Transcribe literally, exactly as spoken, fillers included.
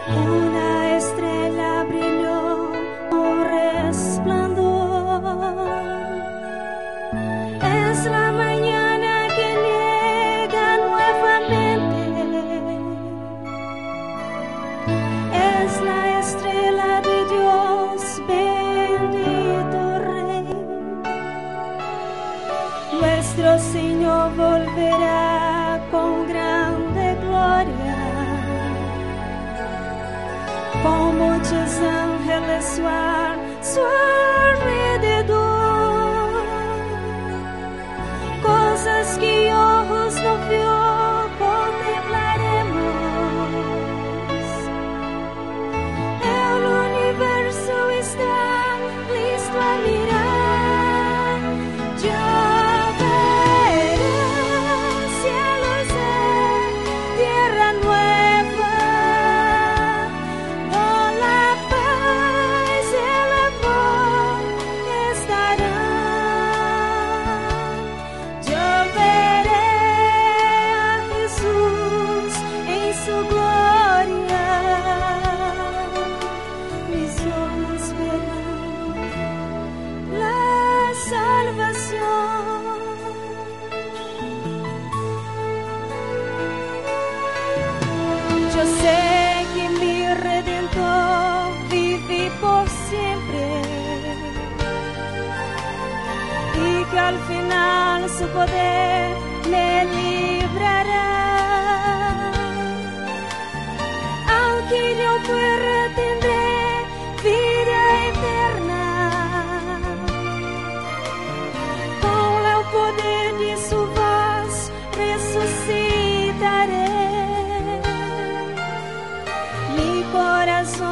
Una estrella brilló, un resplandor. Es la mañana que llega nuevamente. Es la estrella de Dios, bendito Rey. Nuestro Señor volverá con grande gloria, con muchos ángeles su a su alrededor. Cosas que ojos no vio contemplaremos. El universo está listo a mirar. Yo veré cielos de tierra nueva, con la paz y el amor estarán. Yo veré a Jesús en su gloria. Mis ojos verán la salvación. Yo sé que mi Redentor vive por siempre y que al final su poder me librará. Aunque yo muera tendré vida eterna, con el poder de su voz resucitaré. Mi corazón